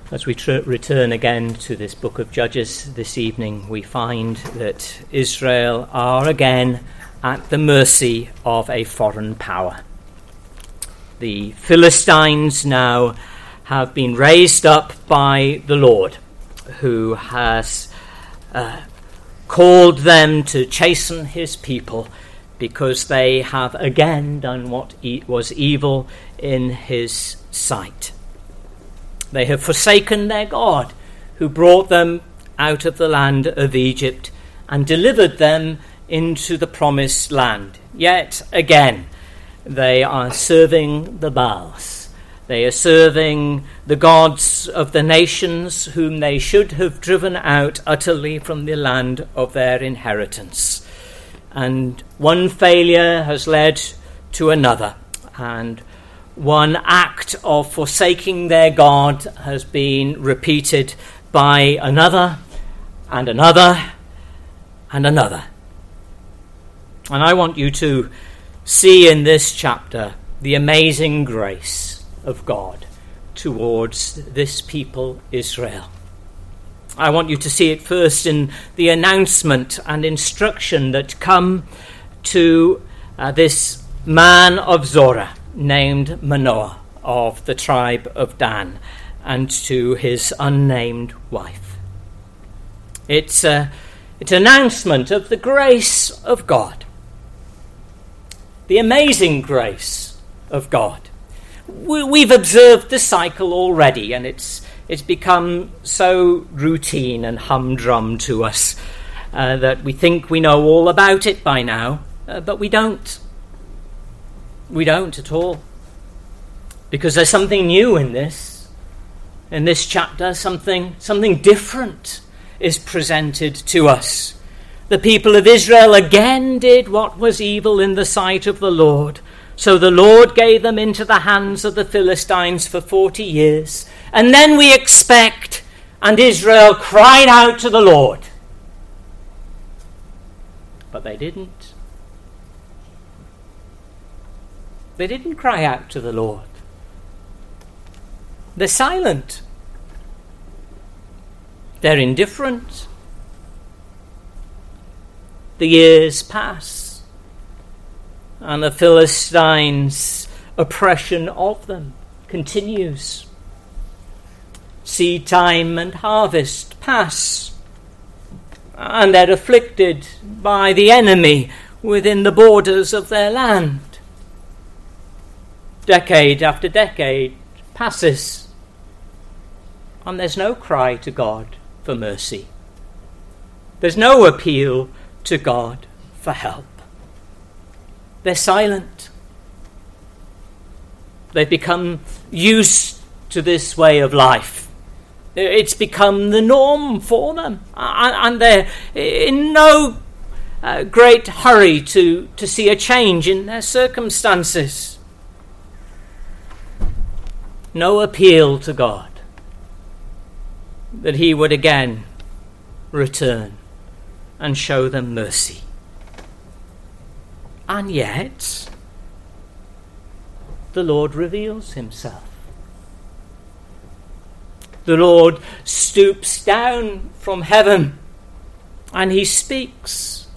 As we return again to this book of Judges this evening, we find that Israel are again at the mercy of a foreign power. The Philistines now have been raised up by the Lord, who has called them to chasten his people because they have again done what was evil in his sight. They have forsaken their God, who brought them out of the land of Egypt and delivered them into the promised land. Yet again, they are serving the Baals. They are serving the gods of the nations whom they should have driven out utterly from the land of their inheritance. And one failure has led to another, and one act of forsaking their God has been repeated by another and another and another. And I want you to see in this chapter the amazing grace of God towards this people, Israel. I want you to see it first in the announcement and instruction that come to this man of Zorah, named Manoah, of the tribe of Dan, and to his unnamed wife. It's an announcement of the grace of God, the amazing grace of God. We've observed the cycle already, and it's become so routine and humdrum to us that we think we know all about it by now, but we don't. We don't at all. Because there's something new in this chapter, something different is presented to us. The people of Israel again did what was evil in the sight of the Lord. So the Lord gave them into the hands of the Philistines for 40 years. And then we expect, and Israel cried out to the Lord. But they didn't. They didn't cry out to the Lord. They're silent. They're indifferent. The years pass, and the Philistines' oppression of them continues. Seed time and harvest pass, and they're afflicted by the enemy within the borders of their land. Decade after decade passes, and there's no cry to God for mercy. There's no appeal to God for help. They're silent. They've become used to this way of life. It's become the norm for them, and they're in no great hurry to see a change in their circumstances. No appeal to God that he would again return and show them mercy. And yet, the Lord reveals himself. The Lord stoops down from heaven and he speaks.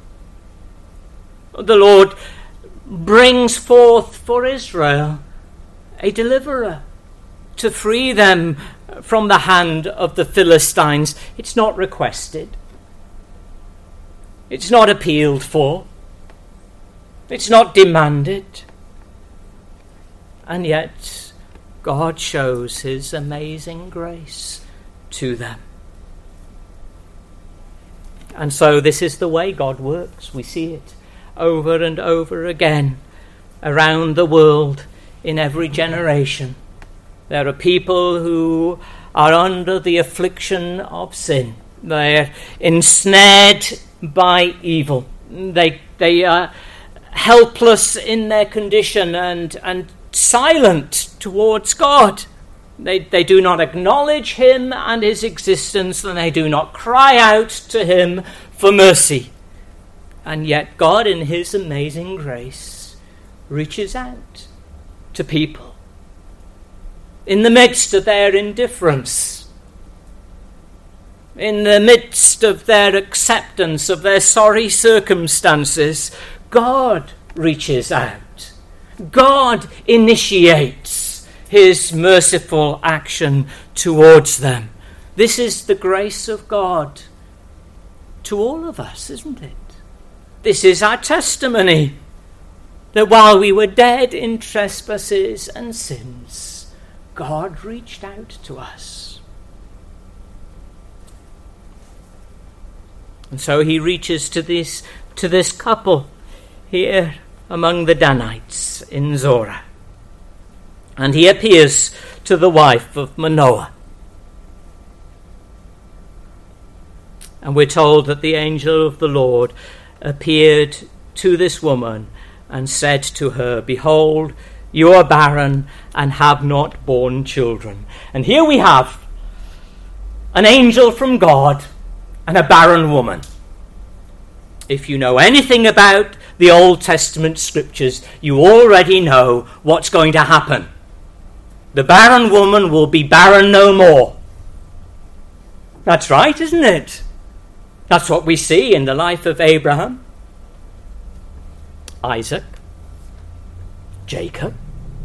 The Lord brings forth for Israel a deliverer to free them from the hand of the Philistines. It's not requested. It's not appealed for. It's not demanded. And yet God shows his amazing grace to them. And so this is the way God works. We see it over and over again around the world in every generation. There are people who are under the affliction of sin. They're ensnared by evil. They are helpless in their condition and silent towards God. They do not acknowledge him and his existence, and they do not cry out to him for mercy. And yet God, in his amazing grace, reaches out to people. in the midst of their indifference, in the midst of their acceptance of their sorry circumstances, God reaches out. God initiates his merciful action towards them. This is the grace of God to all of us, isn't it? This is our testimony, that while we were dead in trespasses and sins, God reached out to us. And so he reaches to this couple here among the Danites in Zorah. And he appears to the wife of Manoah. And we're told that the angel of the Lord appeared to this woman and said to her, "Behold, you are barren and have not borne children." And here we have an angel from God and a barren woman. If you know anything about the Old Testament scriptures, you already know what's going to happen. The barren woman will be barren no more. That's right, isn't it? That's what we see in the life of Abraham, Isaac, Jacob.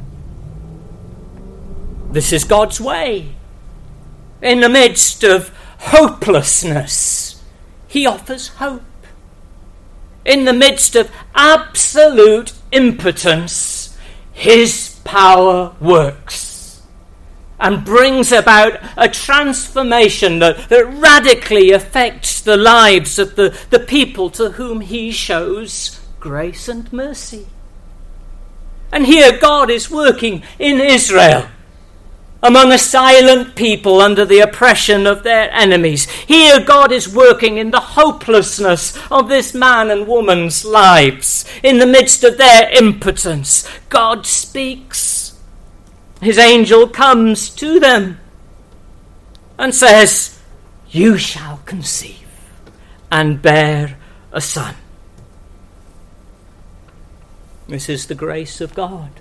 This is God's way. In the midst of hopelessness, he offers hope. In the midst of absolute impotence, his power works and brings about a transformation that radically affects the lives of the people to whom he shows grace and mercy. And here God is working in Israel, among a silent people under the oppression of their enemies. Here God is working in the hopelessness of this man and woman's lives. In the midst of their impotence, God speaks. His angel comes to them and says, "You shall conceive and bear a son." This is the grace of God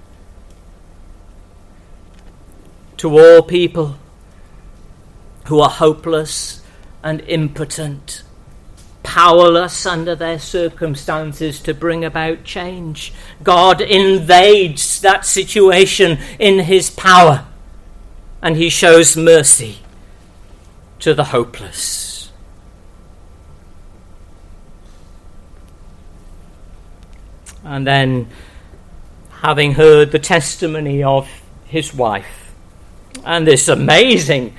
to all people who are hopeless and impotent, powerless under their circumstances to bring about change. God invades that situation in his power, and he shows mercy to the hopeless. And then, having heard the testimony of his wife, and this amazing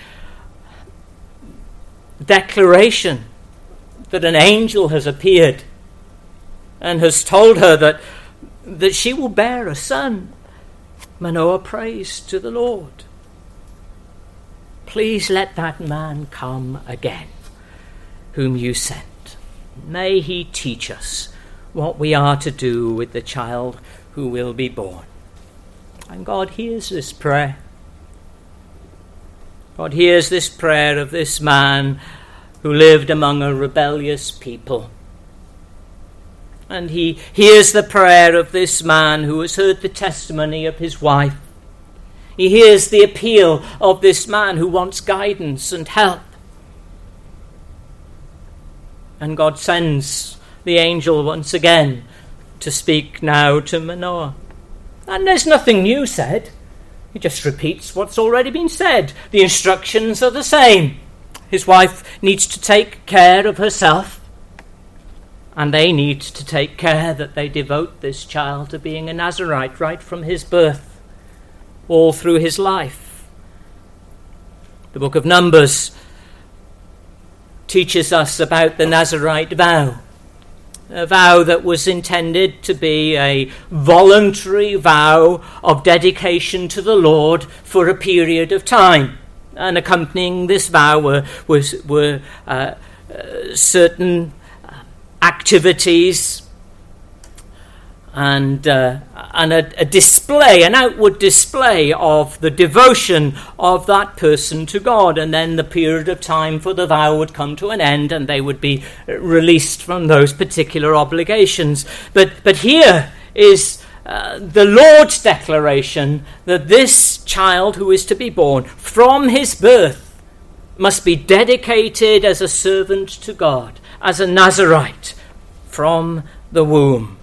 declaration that an angel has appeared and has told her that she will bear a son, Manoah prays to the Lord. "Please let that man come again, whom you sent. May he teach us what we are to do with the child who will be born." And God hears this prayer. God hears this prayer of this man who lived among a rebellious people. And he hears the prayer of this man who has heard the testimony of his wife. He hears the appeal of this man who wants guidance and help. And God sends the angel once again to speak now to Manoah. And there's nothing new said. He just repeats what's already been said. The instructions are the same. His wife needs to take care of herself, and they need to take care that they devote this child to being a Nazirite right from his birth, all through his life. The book of Numbers teaches us about the Nazirite vow. A vow that was intended to be a voluntary vow of dedication to the Lord for a period of time. And accompanying this vow were certain activities and a display, an outward display of the devotion of that person to God. And then the period of time for the vow would come to an end and they would be released from those particular obligations. But here is the Lord's declaration that this child who is to be born from his birth must be dedicated as a servant to God, as a Nazarite from the womb.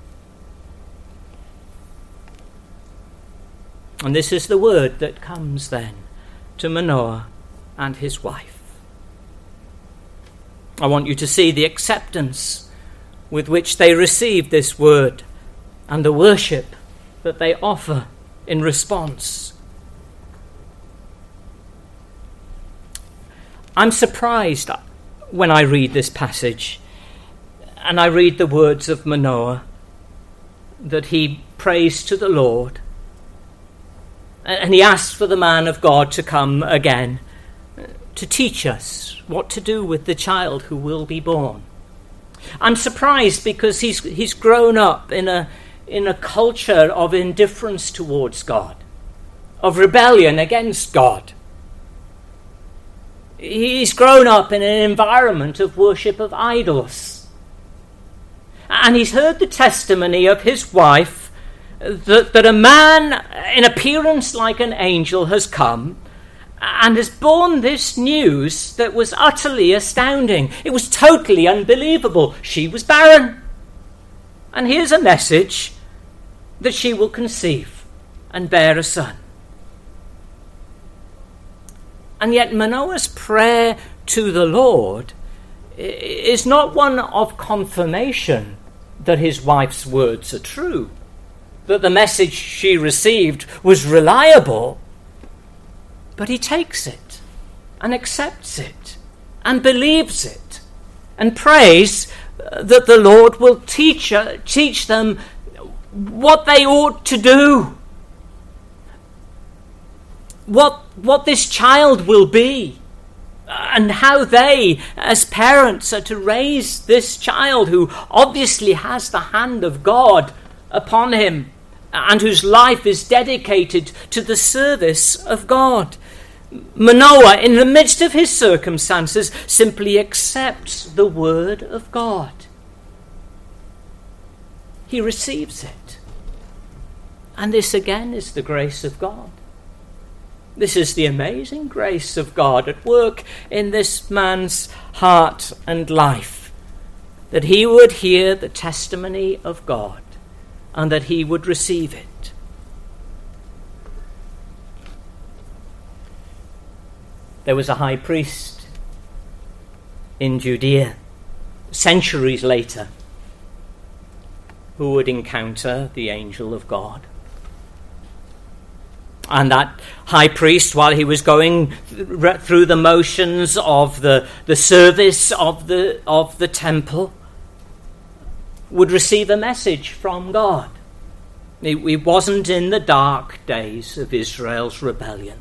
And this is the word that comes then to Manoah and his wife. I want you to see the acceptance with which they receive this word and the worship that they offer in response. I'm surprised when I read this passage and I read the words of Manoah, that he prays to the Lord and he asks for the man of God to come again to teach us what to do with the child who will be born. I'm surprised because he's grown up in a culture of indifference towards God, of rebellion against God. He's grown up in an environment of worship of idols. And he's heard the testimony of his wife that a man in appearance like an angel has come and has borne this news that was utterly astounding. It was totally unbelievable. She was barren. And here's a message that she will conceive and bear a son. And yet Manoah's prayer to the Lord is not one of confirmation that his wife's words are true, that the message she received was reliable, but he takes it and accepts it and believes it and prays that the Lord will teach them what they ought to do, what this child will be, and how they, as parents, are to raise this child who obviously has the hand of God upon him and whose life is dedicated to the service of God. Manoah, in the midst of his circumstances, simply accepts the word of God. He receives it. And this again is the grace of God. This is the amazing grace of God at work in this man's heart and life, that he would hear the testimony of God and that he would receive it. There was a high priest in Judea centuries later who would encounter the angel of God. And that high priest, while he was going through the motions of the service of the temple, would receive a message from God. It wasn't in the dark days of Israel's rebellion.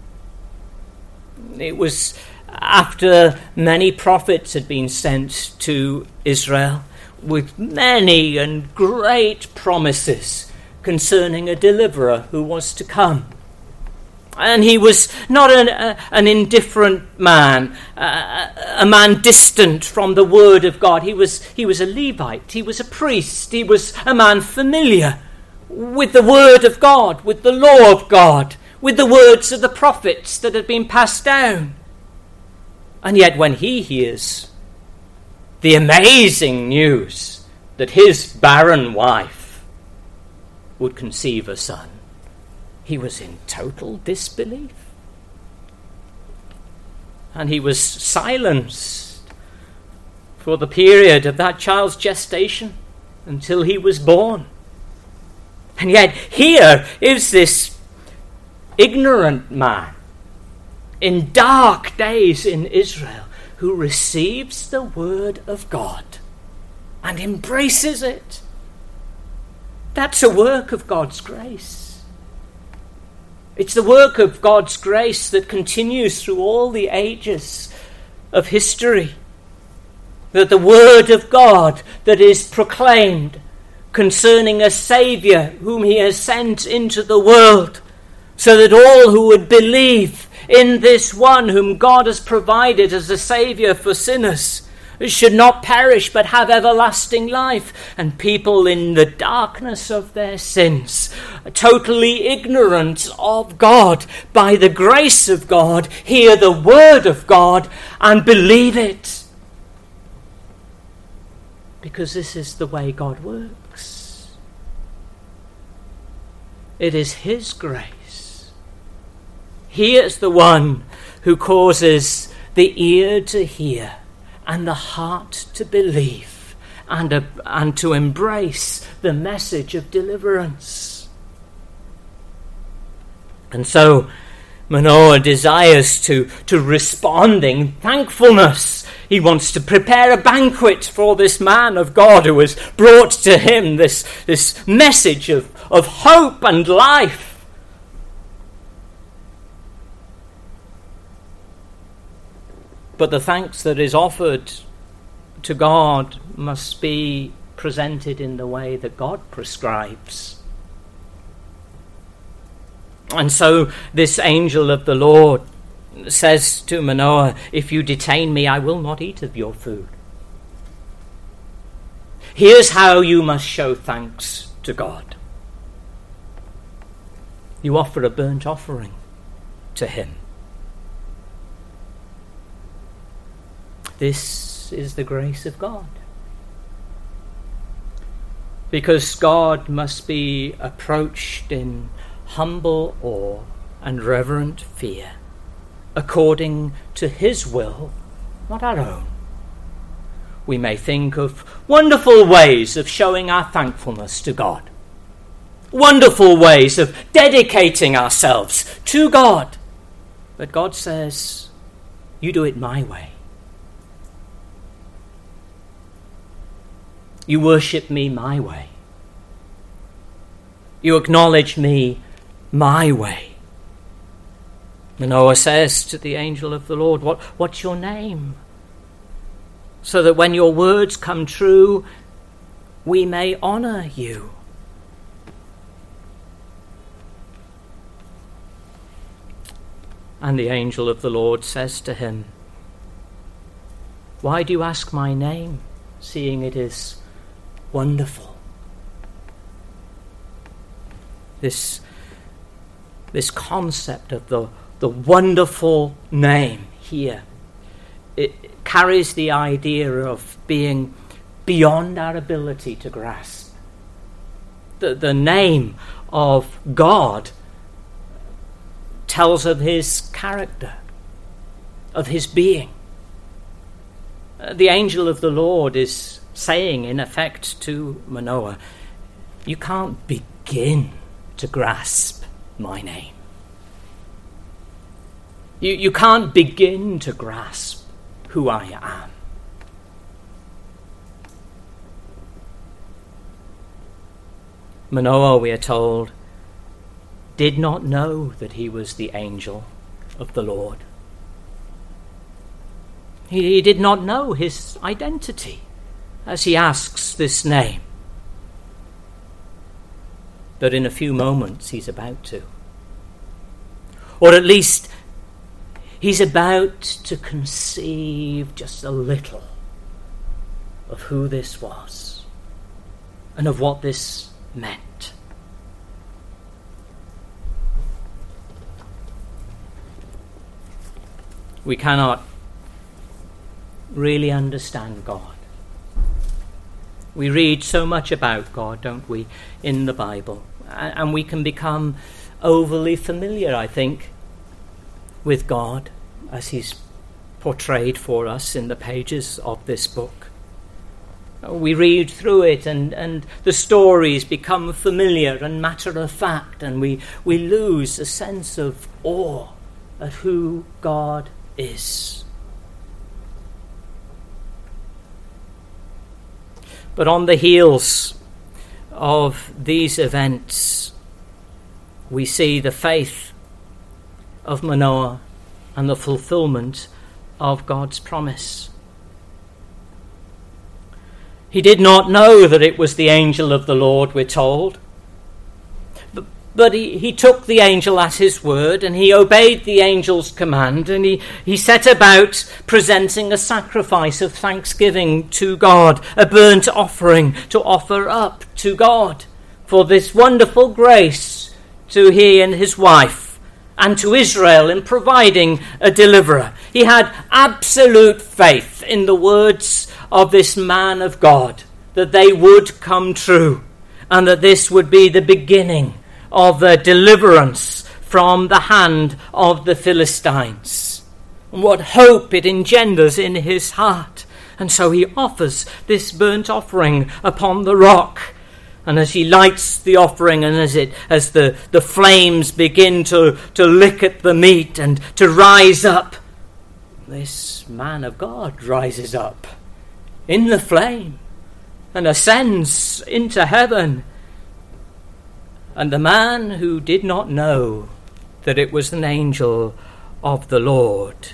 It was after many prophets had been sent to Israel with many and great promises concerning a deliverer who was to come. And he was not an indifferent man, a man distant from the word of God. He was a Levite, he was a priest, he was a man familiar with the word of God, with the law of God, with the words of the prophets that had been passed down. And yet when he hears the amazing news that his barren wife would conceive a son, he was in total disbelief. And he was silenced for the period of that child's gestation until he was born. And yet here is this ignorant man in dark days in Israel who receives the word of God and embraces it. That's a work of God's grace. It's the work of God's grace that continues through all the ages of history. That the word of God that is proclaimed concerning a Saviour whom he has sent into the world, so that all who would believe in this one whom God has provided as a Saviour for sinners should not perish but have everlasting life. And people in the darkness of their sins, totally ignorant of God, by the grace of God, hear the word of God and believe it. Because this is the way God works. It is his grace. He is the one who causes the ear to hear and the heart to believe and to embrace the message of deliverance. And so Manoah desires to respond in thankfulness. He wants to prepare a banquet for this man of God who has brought to him this message of hope and life. But the thanks that is offered to God must be presented in the way that God prescribes. And so this angel of the Lord says to Manoah, if you detain me, I will not eat of your food. Here's how you must show thanks to God. You offer a burnt offering to him. This is the grace of God. Because God must be approached in humble awe and reverent fear, according to his will, not our own. We may think of wonderful ways of showing our thankfulness to God, wonderful ways of dedicating ourselves to God. But God says, you do it my way. You worship me my way. You acknowledge me my way. Manoah says to the angel of the Lord, what's your name? So that when your words come true, we may honor you. And the angel of the Lord says to him, why do you ask my name, seeing it is wonderful? This concept of the wonderful name here, it carries the idea of being beyond our ability to grasp. The name of God tells of his character, of his being. The angel of the Lord is saying, in effect, to Manoah, you can't begin to grasp my name. You can't begin to grasp who I am. Manoah, we are told, did not know that he was the angel of the Lord. He did not know his identity as he asks this name. But in a few moments he's about to. Or at least he's about to conceive just a little of who this was and of what this meant. We cannot really understand God. We read so much about God, don't we, in the Bible, and we can become overly familiar, I think, with God as he's portrayed for us in the pages of this book. We read through it and the stories become familiar and matter of fact, and we lose a sense of awe at who God is. But on the heels of these events, we see the faith of Manoah and the fulfillment of God's promise. He did not know that it was the angel of the Lord, we're told. But he took the angel at his word, and he obeyed the angel's command, and he set about presenting a sacrifice of thanksgiving to God, a burnt offering to offer up to God for this wonderful grace to he and his wife and to Israel in providing a deliverer. He had absolute faith in the words of this man of God, that they would come true, and that this would be the beginning of the deliverance from the hand of the Philistines. And what hope it engenders in his heart. And so he offers this burnt offering upon the rock. And as he lights the offering, and as the flames begin to lick at the meat and to rise up, this man of God rises up in the flame and ascends into heaven. And the man who did not know that it was an angel of the Lord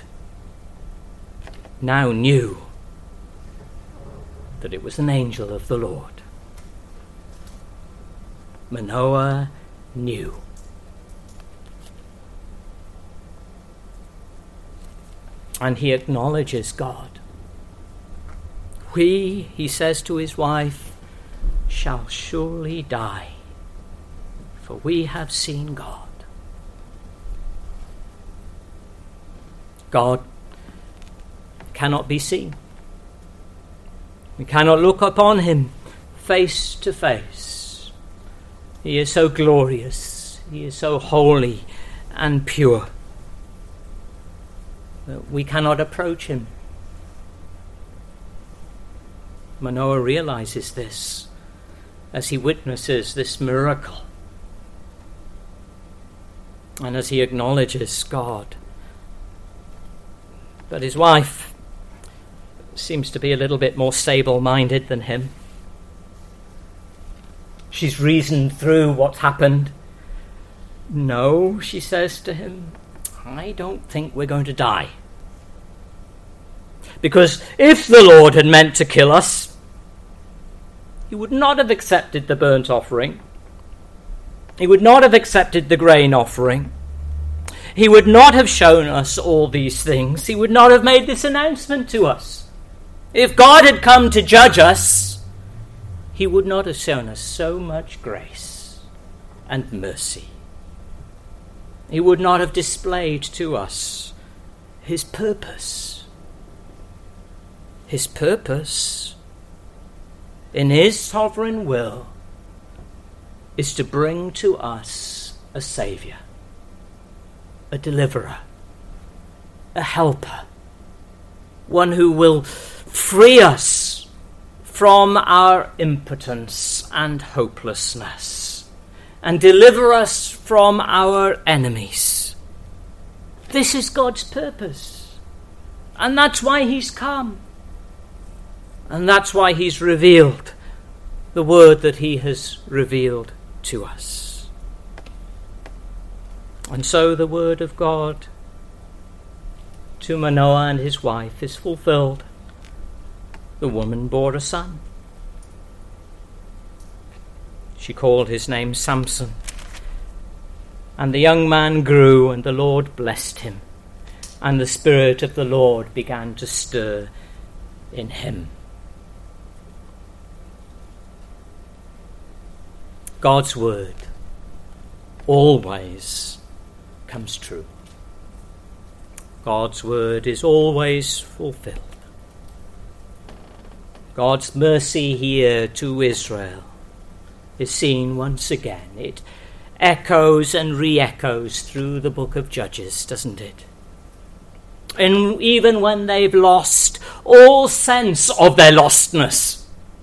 now knew that it was an angel of the Lord. Manoah knew. And he acknowledges God. We, he says to his wife, shall surely die, for we have seen God. God cannot be seen. We cannot look upon him face to face. He is so glorious. He is so holy and pure that we cannot approach him. Manoah realizes this as he witnesses this miracle. And as he acknowledges God. But his wife seems to be a little bit more stable-minded than him. She's reasoned through what's happened. No, she says to him, I don't think we're going to die. Because if the Lord had meant to kill us, he would not have accepted the burnt offering. He would not have accepted the grain offering. He would not have shown us all these things. He would not have made this announcement to us. If God had come to judge us, he would not have shown us so much grace and mercy. He would not have displayed to us his purpose. His purpose, in his sovereign will, is to bring to us a Saviour, a deliverer, a helper, one who will free us from our impotence and hopelessness and deliver us from our enemies. This is God's purpose, and that's why he's come, and that's why he's revealed the word that he has revealed to us. And so the word of God to Manoah and his wife is fulfilled. The woman bore a son. She called his name Samson. And the young man grew, and the Lord blessed him, and the Spirit of the Lord began to stir in him. God's word always comes true. God's word is always fulfilled. God's mercy here to Israel is seen once again. It echoes and re-echoes through the book of Judges, doesn't it? And even when they've lost all sense of their lostness,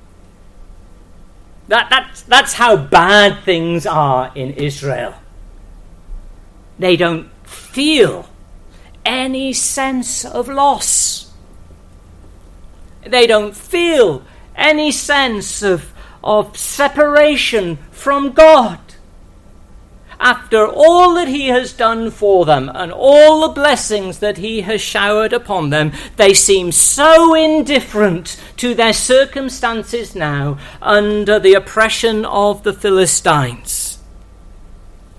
that's how bad things are in Israel. They don't feel any sense of loss. They don't feel any sense of separation from God. After all that he has done for them and all the blessings that he has showered upon them, they seem so indifferent to their circumstances now under the oppression of the Philistines.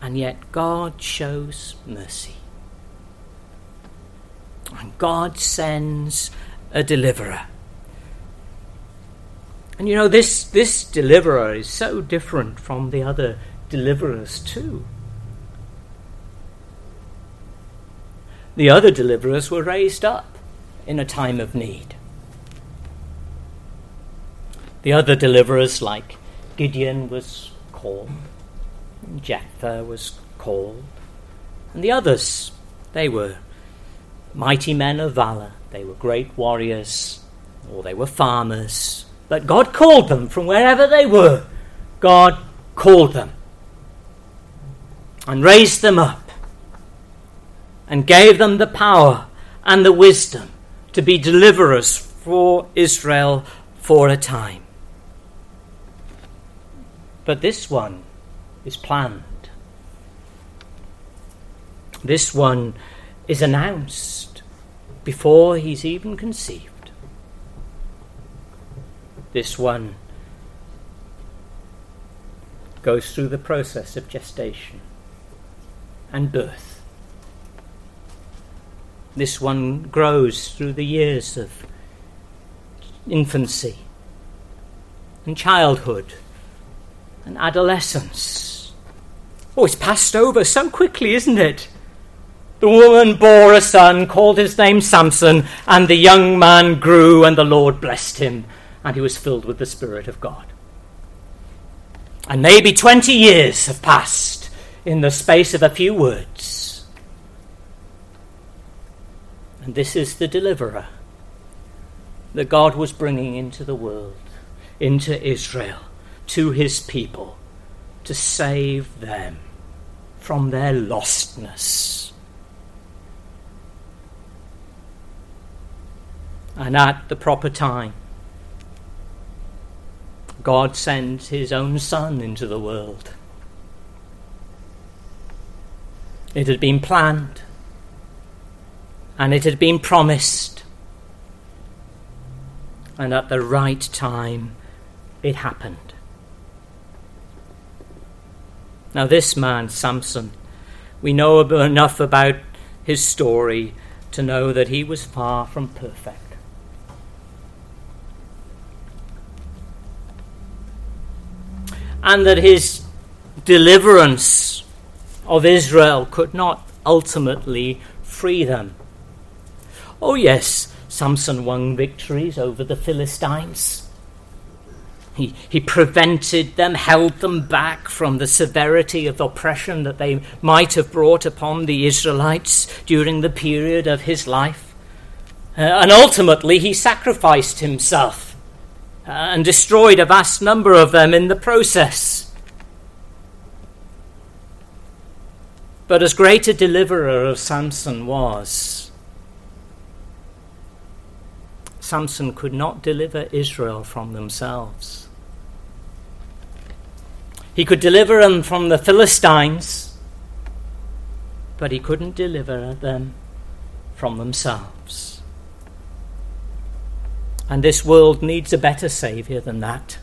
And yet God shows mercy. And God sends a deliverer. And you know, this deliverer is so different from the other deliverers too. The other deliverers were raised up in a time of need. The other deliverers, like Gideon, was called, Jephthah was called, and the others, they were mighty men of valor. They were great warriors, or they were farmers. But God called them from wherever they were. God called them and raised them up and gave them the power and the wisdom to be deliverers for Israel for a time. But this one is planned. This one is announced before he's even conceived. This one goes through the process of gestation and birth. This one grows through the years of infancy and childhood and adolescence. Oh, it's passed over so quickly, isn't it? The woman bore a son, called his name Samson, and the young man grew, and the Lord blessed him, and he was filled with the Spirit of God. And maybe 20 years have passed in the space of a few words. And this is the deliverer that God was bringing into the world, into Israel, to his people, to save them from their lostness. And at the proper time, God sends his own Son into the world. It had been planned, and it had been promised, and at the right time it happened. Now this man, Samson, we know enough about his story to know that he was far from perfect. And that his deliverance of Israel could not ultimately free them. Oh yes, Samson won victories over the Philistines. He prevented them, held them back from the severity of oppression that they might have brought upon the Israelites during the period of his life. And ultimately he sacrificed himself and destroyed a vast number of them in the process. But as great a deliverer as Samson was, Samson could not deliver Israel from themselves. He could deliver them from the Philistines, but he couldn't deliver them from themselves. And this world needs a better Saviour than that.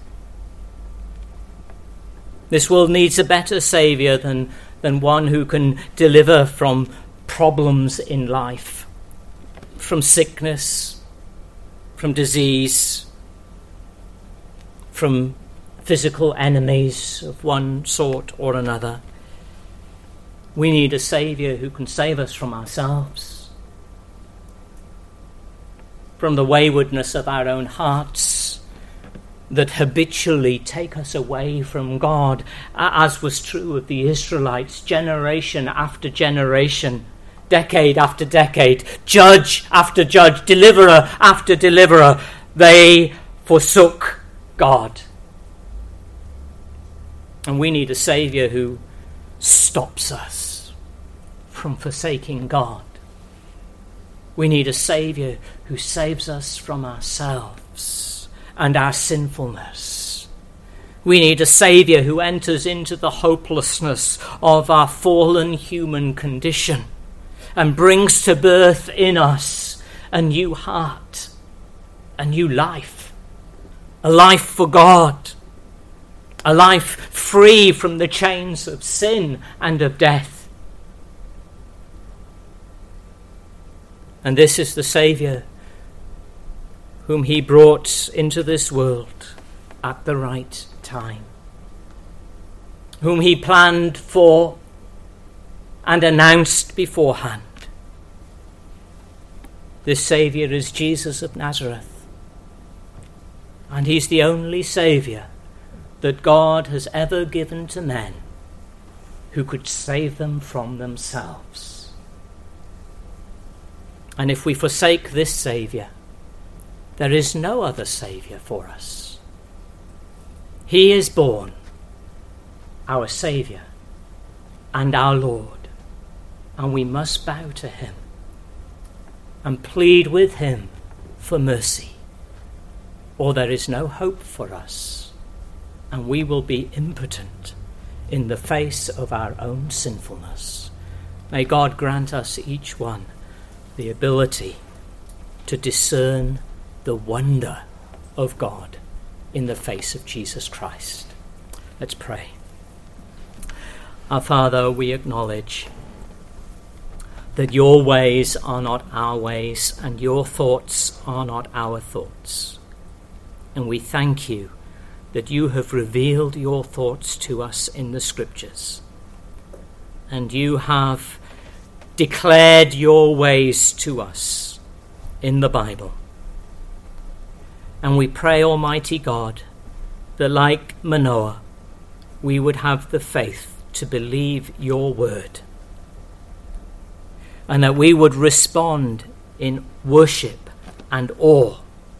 This world needs a better Saviour than one who can deliver from problems in life, from sickness, from disease, from physical enemies of one sort or another. We need a Saviour who can save us from ourselves, from the waywardness of our own hearts that habitually take us away from God, as was true of the Israelites, generation after generation, decade after decade, judge after judge, deliverer after deliverer. They forsook God. And we need a Saviour who stops us from forsaking God. We need a Saviour who saves us from ourselves and our sinfulness. We need a Saviour who enters into the hopelessness of our fallen human condition and brings to birth in us a new heart, a new life, a life for God, a life free from the chains of sin and of death. And this is the Saviour whom he brought into this world at the right time, whom he planned for and announced beforehand. This Saviour is Jesus of Nazareth, and he's the only Saviour that God has ever given to men who could save them from themselves. And if we forsake this Saviour, there is no other Saviour for us. He is born, our Saviour and our Lord, and we must bow to him and plead with him for mercy, or there is no hope for us, and we will be impotent in the face of our own sinfulness. May God grant us each one the ability to discern the wonder of God in the face of Jesus Christ. Let's pray. Our Father, we acknowledge that your ways are not our ways and your thoughts are not our thoughts. And we thank you that you have revealed your thoughts to us in the Scriptures. And you have declared your ways to us in the Bible. And we pray, Almighty God, that like Manoah, we would have the faith to believe your word, and that we would respond in worship and awe,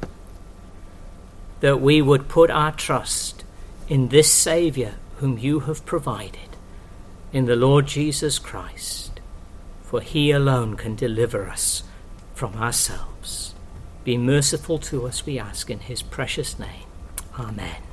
that we would put our trust in this Saviour whom you have provided, in the Lord Jesus Christ, for he alone can deliver us from ourselves. Be merciful to us, we ask, in his precious name. Amen.